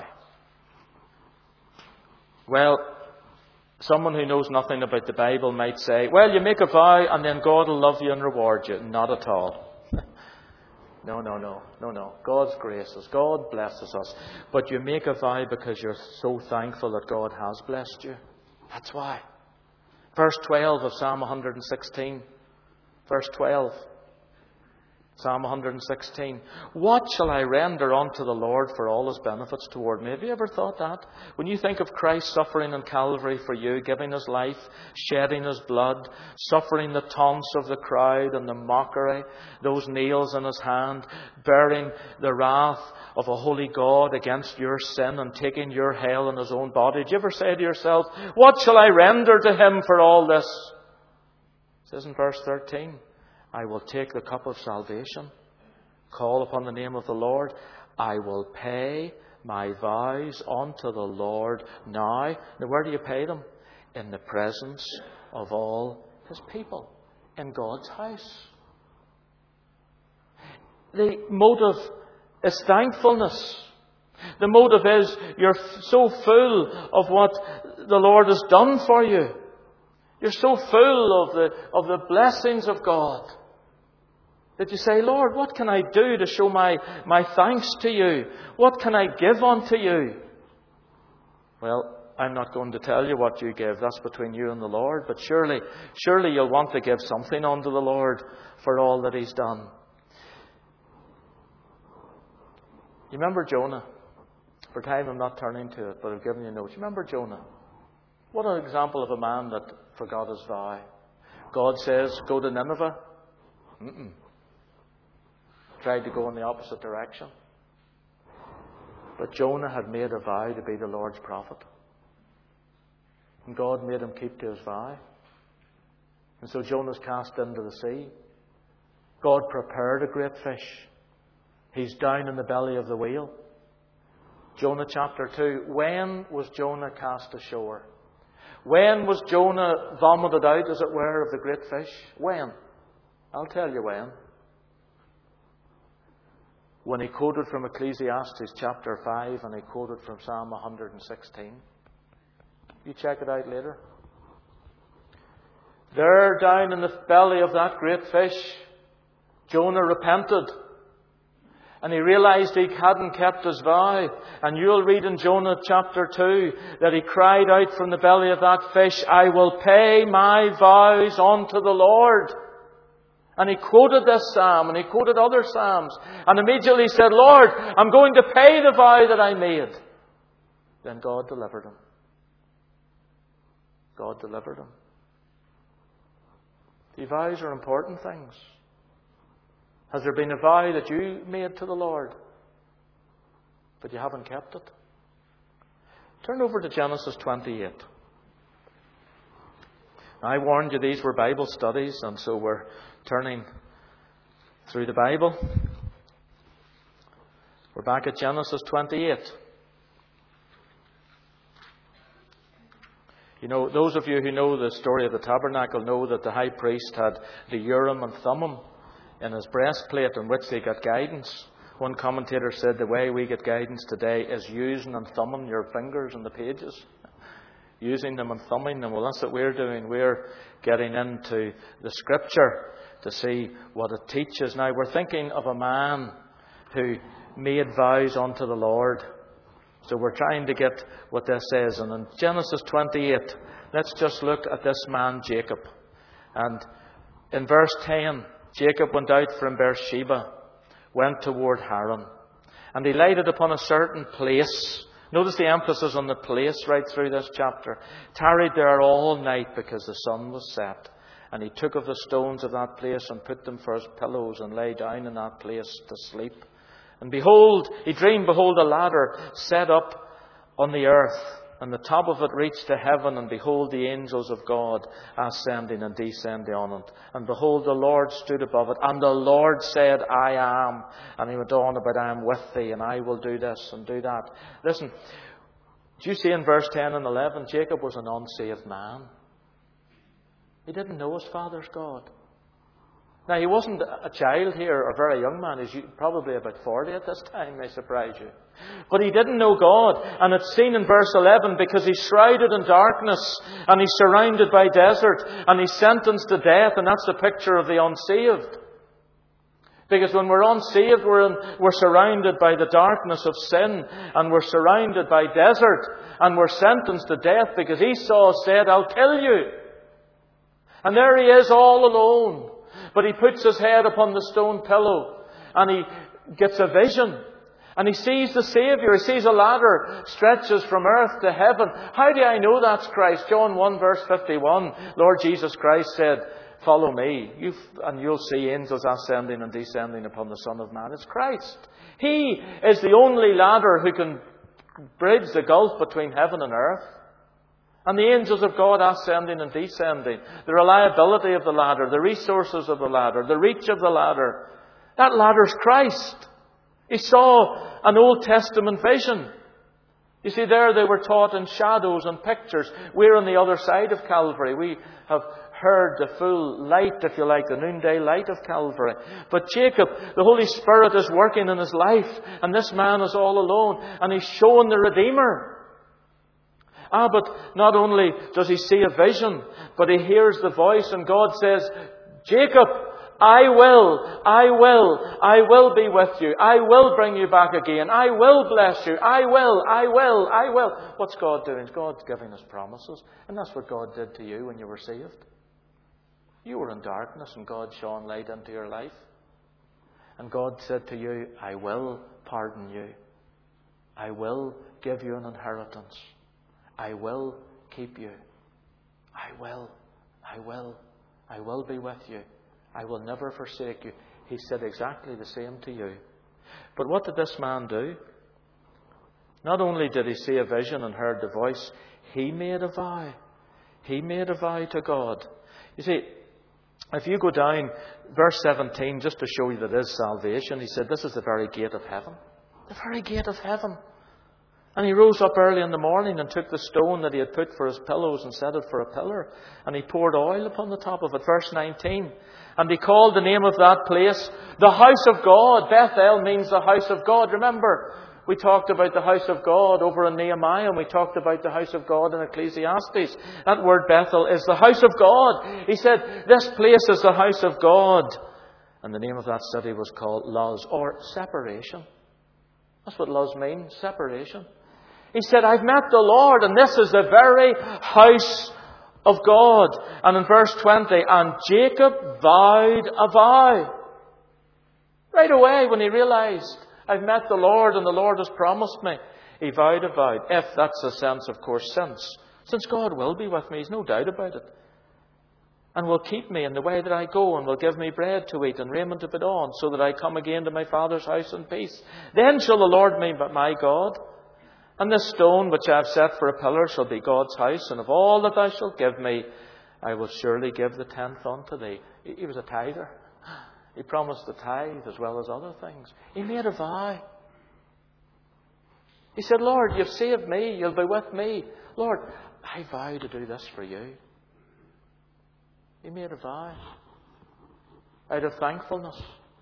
Well, someone who knows nothing about the Bible might say, well, you make a vow and then God will love you and reward you. Not at all. No. God's gracious. God blesses us. But you make a vow because you're so thankful that God has blessed you. That's why. Verse 12 of Psalm 116. Verse 12. Psalm 116. What shall I render unto the Lord for all His benefits toward me? Have you ever thought that? When you think of Christ suffering on Calvary for you, giving His life, shedding His blood, suffering the taunts of the crowd and the mockery, those nails in His hand, bearing the wrath of a holy God against your sin and taking your hell in His own body. Do you ever say to yourself, what shall I render to Him for all this? It says in verse 13, I will take the cup of salvation, call upon the name of the Lord. I will pay my vows unto the Lord now. Now, where do you pay them? In the presence of all His people, in God's house. The motive is thankfulness. The motive is you're so full of what the Lord has done for you. You're so full of the blessings of God that you say, Lord, what can I do to show my thanks to you? What can I give unto you? Well, I'm not going to tell you what you give. That's between you and the Lord. But surely you'll want to give something unto the Lord for all that He's done. You remember Jonah? For time I'm not turning to it, but I've given you notes. You remember Jonah? What an example of a man that forgot his vow. God says, go to Nineveh. Tried to go in the opposite direction. But Jonah had made a vow to be the Lord's prophet. And God made him keep to his vow. And so Jonah's cast into the sea. God prepared a great fish. He's down in the belly of the whale. Jonah chapter 2. When was Jonah cast ashore? When was Jonah vomited out, as it were, of the great fish? When? I'll tell you when. When he quoted from Ecclesiastes chapter 5 and he quoted from Psalm 116. You check it out later. There, down in the belly of that great fish, Jonah repented. And he realized he hadn't kept his vow. And you'll read in Jonah chapter 2 that he cried out from the belly of that fish, I will pay my vows unto the Lord. And he quoted this psalm, and he quoted other psalms. And immediately said, Lord, I'm going to pay the vow that I made. Then God delivered him. God delivered him. The vows are important things. Has there been a vow that you made to the Lord? but you haven't kept it. Turn over to Genesis 28. Now, I warned you these were Bible studies, and so we're turning through the Bible. We're back at Genesis 28. You know, those of you who know the story of the tabernacle know that the high priest had the Urim and Thummim in his breastplate in which they got guidance. One commentator said the way we get guidance today is using and thumbing your fingers in the pages. Using them and thumbing them. Well, that's what we're doing. We're getting into the Scripture to see what it teaches. Now, we're thinking of a man who made vows unto the Lord. So we're trying to get what this says. And in Genesis 28, let's just look at this man, Jacob. And in verse 10, Jacob went out from Beersheba, went toward Haran. And he lighted upon a certain place. Notice the emphasis on the place right through this chapter. Tarried there all night because the sun was set. And he took of the stones of that place and put them for his pillows and lay down in that place to sleep. And behold, he dreamed, behold, a ladder set up on the earth, and the top of it reached to heaven, and behold, the angels of God ascending and descending on it. And behold, the Lord stood above it, and the Lord said, I am. And he went on about, I am with thee, and I will do this and do that. Listen, do you see in verse 10 and 11, Jacob was an unsaved man. He didn't know his father's God. Now, he wasn't a child here, or a very young man. He's probably about 40 at this time, may surprise you. But he didn't know God. And it's seen in verse 11, because he's shrouded in darkness, and he's surrounded by desert, and he's sentenced to death, and that's the picture of the unsaved. Because when we're unsaved, we're surrounded by the darkness of sin, and we're surrounded by desert, and we're sentenced to death, because Esau said, I'll kill you. And there he is all alone. But he puts his head upon the stone pillow, and he gets a vision. And he sees the Saviour. He sees a ladder stretches from earth to heaven. How do I know that's Christ? John 1 verse 51. Lord Jesus Christ said, follow me, and you'll see angels ascending and descending upon the Son of Man. It's Christ. He is the only ladder who can bridge the gulf between heaven and earth. And the angels of God ascending and descending. The reliability of the ladder, the resources of the ladder, the reach of the ladder. That ladder's Christ. He saw an Old Testament vision. You see, there they were taught in shadows and pictures. We're on the other side of Calvary. We have heard the full light, if you like, the noonday light of Calvary. But Jacob, the Holy Spirit is working in his life, and this man is all alone, and he's showing the Redeemer. But not only does he see a vision, but he hears the voice, and God says, Jacob, I will be with you. I will bring you back again. I will bless you. I will. What's God doing? God's giving us promises. And that's what God did to you when you were saved. You were in darkness, and God shone light into your life. And God said to you, I will pardon you. I will give you an inheritance. I will keep you. I will be with you. I will never forsake you. He said exactly the same to you. But what did this man do? Not only did he see a vision and heard the voice, he made a vow. He made a vow to God. You see, if you go down verse 17, just to show you that it is salvation, he said, this is the very gate of heaven. The very gate of heaven. And he rose up early in the morning and took the stone that he had put for his pillows and set it for a pillar. And he poured oil upon the top of it. Verse 19. And he called the name of that place the house of God. Bethel means the house of God. Remember, we talked about the house of God over in Nehemiah, and we talked about the house of God in Ecclesiastes. That word Bethel is the house of God. He said, this place is the house of God. And the name of that city was called Luz, or separation. That's what Luz means, separation. He said, I've met the Lord, and this is the very house of God. And in verse 20, and Jacob vowed a vow. Right away, when he realized, I've met the Lord, and the Lord has promised me, he vowed a vow. If that's the sense, of course, since God will be with me, there's no doubt about it. and will keep me in the way that I go, and will give me bread to eat and raiment to put on, so that I come again to my Father's house in peace. Then shall the Lord be my God, and this stone which I have set for a pillar shall be God's house, and of all that thou shalt give me, I will surely give the 10th unto thee. He was a tither. He promised the tithe as well as other things. He made a vow. He said, Lord, you've saved me. You'll be with me. Lord, I vow to do this for you. He made a vow out of thankfulness.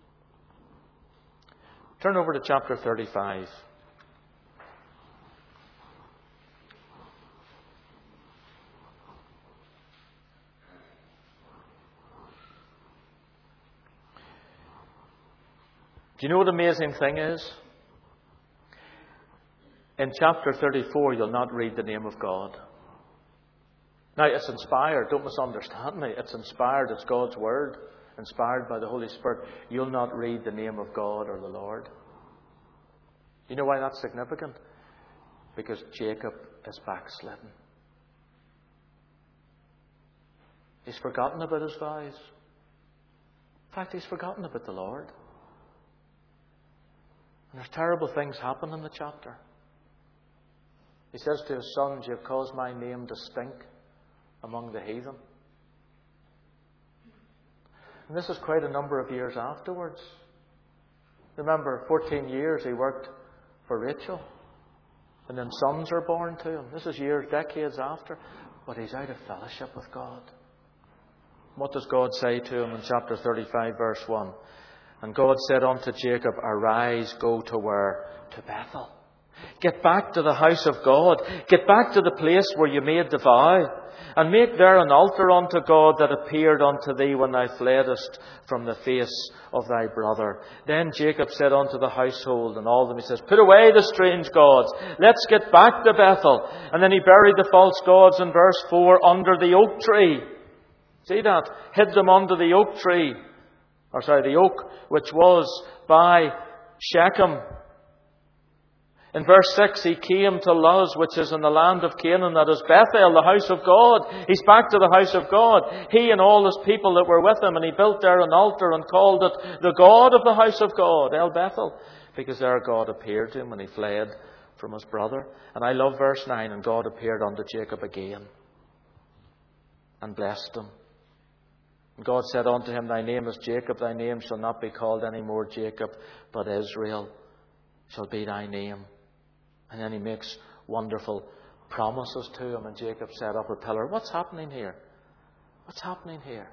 Turn over to chapter 35. Do you know what the amazing thing is? In chapter 34, you'll not read the name of God. Now, it's inspired. Don't misunderstand me. It's inspired. It's God's Word, inspired by the Holy Spirit. You'll not read the name of God or the Lord. You know why that's significant? Because Jacob is backslidden. He's forgotten about his vows. In fact, he's forgotten about the Lord. And there's terrible things happen in the chapter. He says to his sons, "You have caused my name to stink among the heathen." And this is quite a number of years afterwards. Remember, 14 years he worked for Rachel. And then sons are born to him. This is years, decades after. But he's out of fellowship with God. What does God say to him in chapter 35, verse 1? And God said unto Jacob, "Arise, go to where? To Bethel. Get back to the house of God. Get back to the place where you made the vow. And make there an altar unto God that appeared unto thee when thou fleddest from the face of thy brother." Then Jacob said unto the household and all of them, he says, "Put away the strange gods. Let's get back to Bethel." And then he buried the false gods in verse 4 under the oak tree. See that? Hid them under the oak tree. The oak which was by Shechem. In verse 6, he came to Luz, which is in the land of Canaan, that is Bethel, the house of God. He's back to the house of God. He and all his people that were with him, and he built there an altar and called it the God of the house of God, El Bethel, because there God appeared to him when he fled from his brother. And I love verse 9, and God appeared unto Jacob again and blessed him. And God said unto him, "Thy name is Jacob, thy name shall not be called any more Jacob, but Israel shall be thy name." And then he makes wonderful promises to him, and Jacob set up a pillar. What's happening here? What's happening here?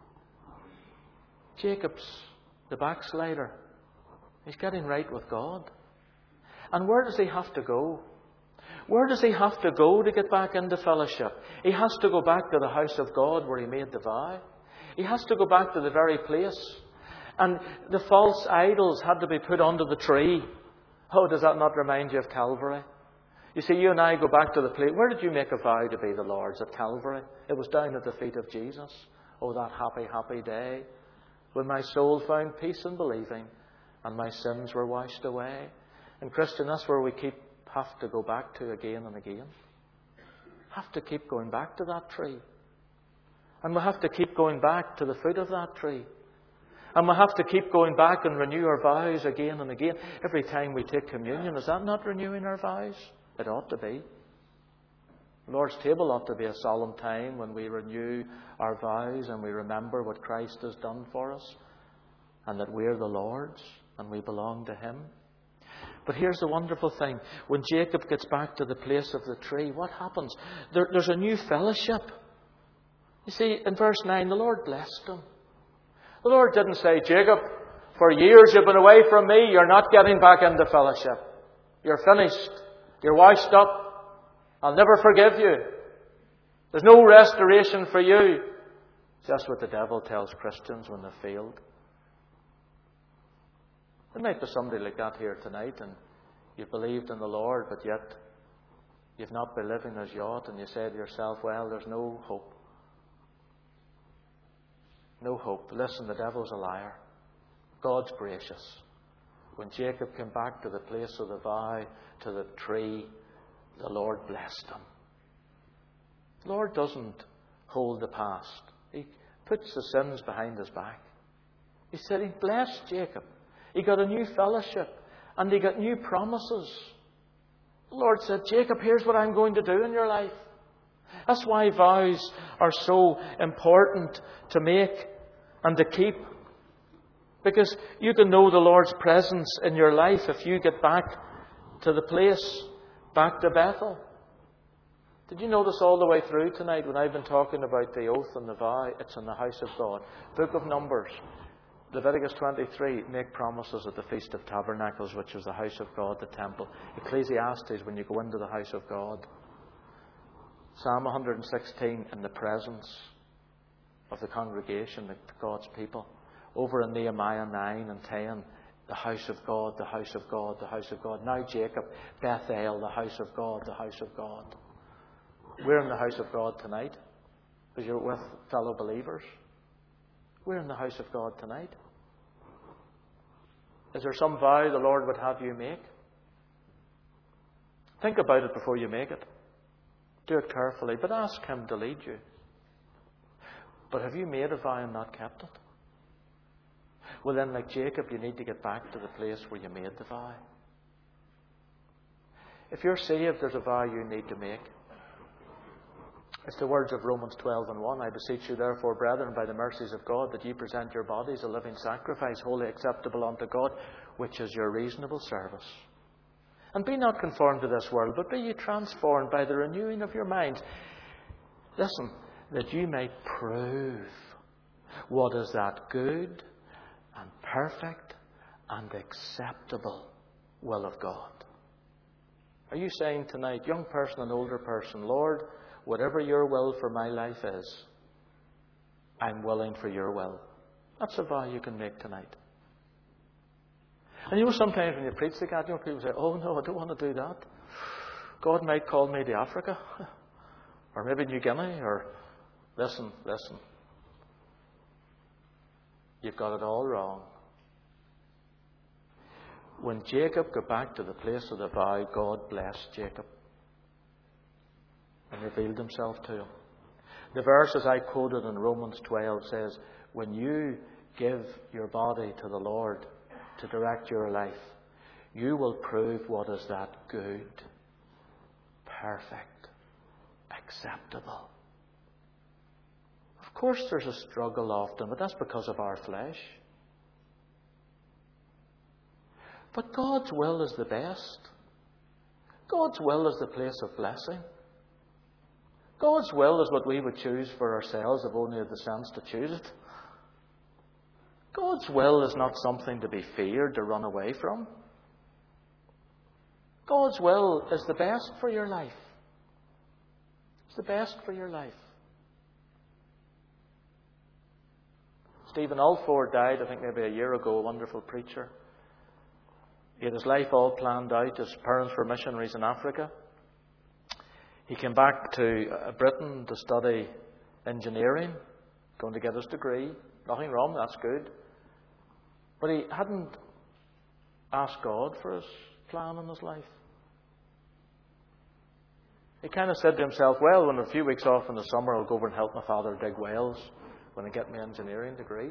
Jacob's the backslider. He's getting right with God. And where does he have to go? Where does he have to go to get back into fellowship? He has to go back to the house of God where he made the vow. He has to go back to the very place. And the false idols had to be put under the tree. Oh, does that not remind you of Calvary? You see, you and I go back to the place. Where did you make a vow to be the Lord's? At Calvary. It was down at the feet of Jesus. Oh, that happy, happy day when my soul found peace in believing and my sins were washed away. And Christian, that's where we have to go back to again and again. Have to keep going back to that tree. And we have to keep going back to the foot of that tree. And we have to keep going back and renew our vows again and again. Every time we take communion, is that not renewing our vows? It ought to be. The Lord's table ought to be a solemn time when we renew our vows and we remember what Christ has done for us and that we're the Lord's and we belong to Him. But here's the wonderful thing. When Jacob gets back to the place of the tree, what happens? There's a new fellowship. You see, in verse 9, the Lord blessed him. The Lord didn't say, "Jacob, for years you've been away from me, you're not getting back into fellowship. You're finished. You're washed up. I'll never forgive you. There's no restoration for you." Just what the devil tells Christians when they've failed. There might be somebody like that here tonight, and you've believed in the Lord, but yet you've not been living as you ought, and you say to yourself, "Well, there's no hope." No hope. Listen, the devil's a liar. God's gracious. When Jacob came back to the place of the vow, to the tree, the Lord blessed him. The Lord doesn't hold the past. puts the sins behind his back. He said he blessed Jacob. He got a new fellowship. And he got new promises. The Lord said, Jacob, here's what I'm going to do in your life. That's why vows are so important to make and to keep. Because you can know the Lord's presence in your life if you get back to the place, back to Bethel. Did you notice all the way through tonight when I've been talking about the oath and the vow? It's in the house of God. Book of Numbers, Leviticus 23, make promises at the Feast of Tabernacles, which is the house of God, the temple. Ecclesiastes, when you go into the house of God. Psalm 116, in the presence of the congregation, God's people. Over in Nehemiah 9 and 10, the house of God, the house of God, the house of God. Now Jacob, Bethel, the house of God, the house of God. We're in the house of God tonight because you're with fellow believers. We're in the house of God tonight. Is there some vow the Lord would have you make? Think about it before you make it. Do it carefully, but ask Him to lead you. But have you made a vow and not kept it? Well then, like Jacob, you need to get back to the place where you made the vow. If you're saved, there's a vow you need to make. It's the words of Romans 12:1. I beseech you therefore, brethren, by the mercies of God, that ye present your bodies a living sacrifice, wholly acceptable unto God, which is your reasonable service. And be not conformed to this world, but be ye transformed by the renewing of your minds. Listen, that you may prove what is that good and perfect and acceptable will of God. Are you saying tonight, young person and older person, Lord, whatever your will for my life is, I'm willing for your will? That's a vow you can make tonight. And you know, sometimes when you preach like that, people say, oh no, I don't want to do that. God might call me to Africa, or maybe New Guinea, or listen. You've got it all wrong. When Jacob got back to the place of the vow, God blessed Jacob and revealed Himself to him. The verse, as I quoted in Romans 12, says, when you give your body to the Lord to direct your life, you will prove what is that good, perfect, acceptable. Of course there's a struggle often, but that's because of our flesh. But God's will is the best. God's will is the place of blessing. God's will is what we would choose for ourselves if only we had the sense to choose it. God's will is not something to be feared, to run away from. God's will is the best for your life. It's the best for your life. Stephen Alford died, I think maybe a year ago, a wonderful preacher. He had his life all planned out. His parents were missionaries in Africa. He came back to Britain to study engineering, going to get his degree. Nothing wrong, that's good. But he hadn't asked God for his plan in his life. He kind of said to himself, well, when I'm a few weeks off in the summer, I'll go over and help my father dig wells when I get my engineering degree.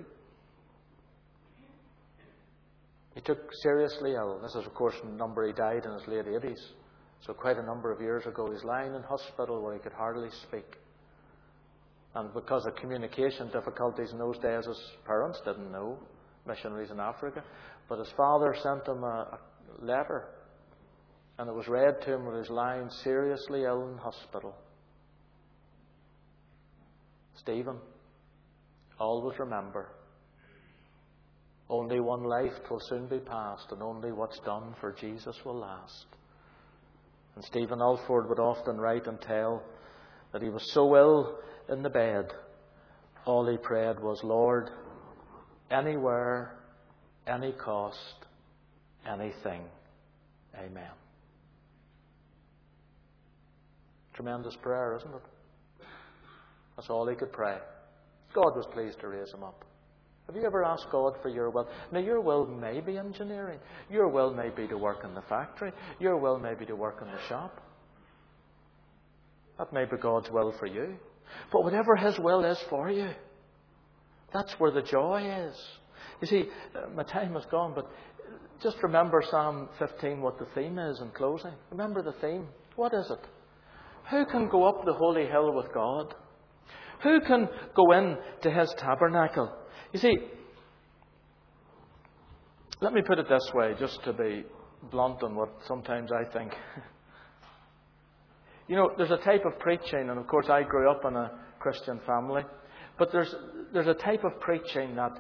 He took seriously ill. This is, of course, the number he died in his late 80s. So quite a number of years ago, he's lying in hospital where he could hardly speak. And because of communication difficulties in those days, his parents didn't know, missionaries in Africa. But his father sent him a letter. And it was read to him when he was lying seriously ill in hospital. Stephen, always remember, only one life will soon be past, and only what's done for Jesus will last. And Stephen Alford would often write and tell that he was so ill in the bed, all he prayed was, Lord, anywhere, any cost, anything. Amen. Tremendous prayer, isn't it? That's all he could pray. God was pleased to raise him up. Have you ever asked God for your will? Now, your will may be engineering. Your will may be to work in the factory. Your will may be to work in the shop. That may be God's will for you. But whatever His will is for you, That's where the joy is. You see, my time is gone, but just remember Psalm 15, what the theme is in closing. Remember the theme. What is it? Who can go up the holy hill with God? Who can go in to His tabernacle? You see, let me put it this way, just to be blunt on what sometimes I think. You know, there's a type of preaching, and of course I grew up in a Christian family, but there's a type of preaching that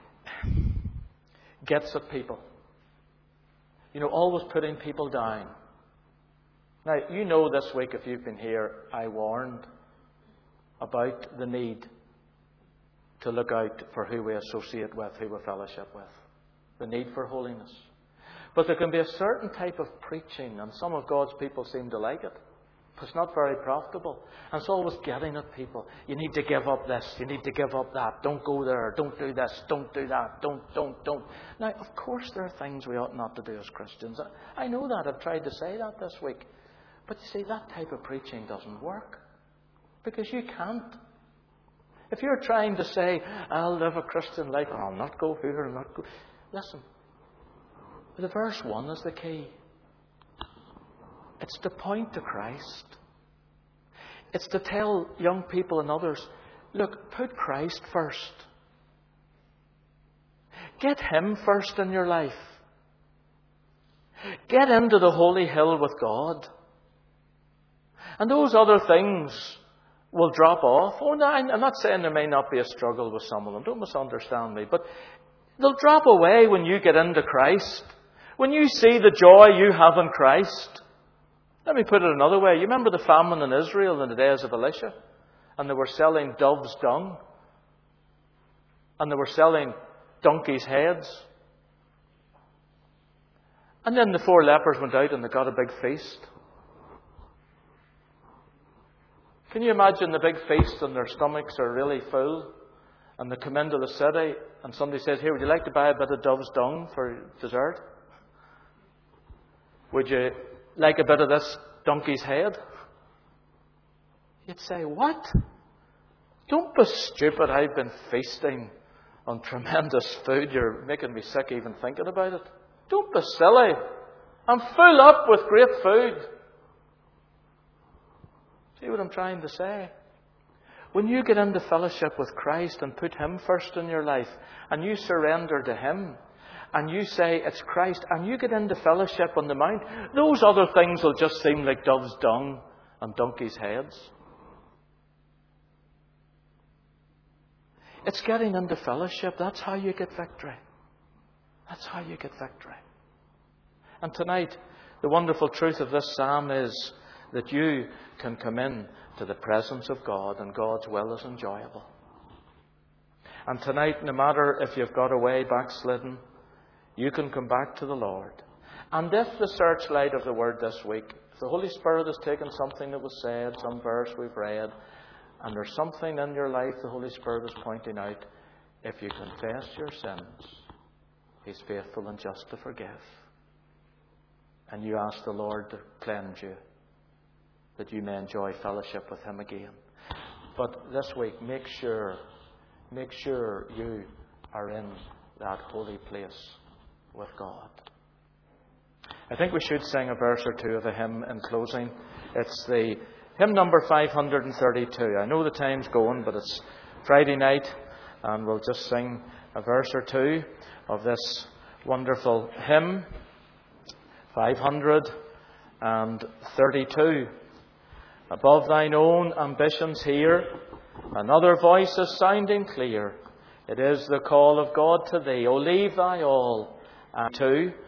gets at people. You know, always putting people down. Now, you know this week, if you've been here, I warned about the need to look out for who we associate with, who we fellowship with. The need for holiness. But there can be a certain type of preaching, and some of God's people seem to like it. It's not very profitable. And it's always getting at people. You need to give up this. You need to give up that. Don't go there. Don't do this. Don't do that. Don't. Now, of course, there are things we ought not to do as Christians. I know that. I've tried to say that this week. But you see, that type of preaching doesn't work. Because you can't. If you're trying to say, I'll live a Christian life, and I'll not go here, I'll not go... Listen. The verse 1 is the key. It's to point to Christ. It's to tell young people and others, look, put Christ first. Get Him first in your life. Get into the holy hill with God. And those other things will drop off. Oh, no, I'm not saying there may not be a struggle with some of them. Don't misunderstand me. But they'll drop away when you get into Christ. When you see the joy you have in Christ. Let me put it another way. You remember the famine in Israel in the days of Elisha? And they were selling dove's dung. And they were selling donkeys' heads. And then the 4 lepers went out and they got a big feast. Can you imagine the big feast and their stomachs are really full? And they come into the city and somebody says, here, would you like to buy a bit of dove's dung for dessert? Would you like a bit of this donkey's head? You'd say, what? Don't be stupid. I've been feasting on tremendous food. You're making me sick even thinking about it. Don't be silly. I'm full up with great food. See what I'm trying to say? When you get into fellowship with Christ and put Him first in your life, and you surrender to Him, and you say it's Christ, and you get into fellowship on the mount, those other things will just seem like dove's dung and donkeys' heads. It's getting into fellowship. That's how you get victory. That's how you get victory. And tonight, the wonderful truth of this psalm is that you can come in to the presence of God, and God's will is enjoyable. And tonight, no matter if you've got away backslidden, you can come back to the Lord. And if the searchlight of the Word this week, if the Holy Spirit has taken something that was said, some verse we've read, and there's something in your life the Holy Spirit is pointing out, if you confess your sins, He's faithful and just to forgive. And you ask the Lord to cleanse you, that you may enjoy fellowship with Him again. But this week, make sure you are in that holy place with God. I think we should sing a verse or two of a hymn in closing. It's the hymn number 532. I know the time's going, but it's Friday night, and we'll just sing a verse or two of this wonderful hymn. 532. Above thine own ambitions here, another voice is sounding clear. It is the call of God to thee. O leave thy all and to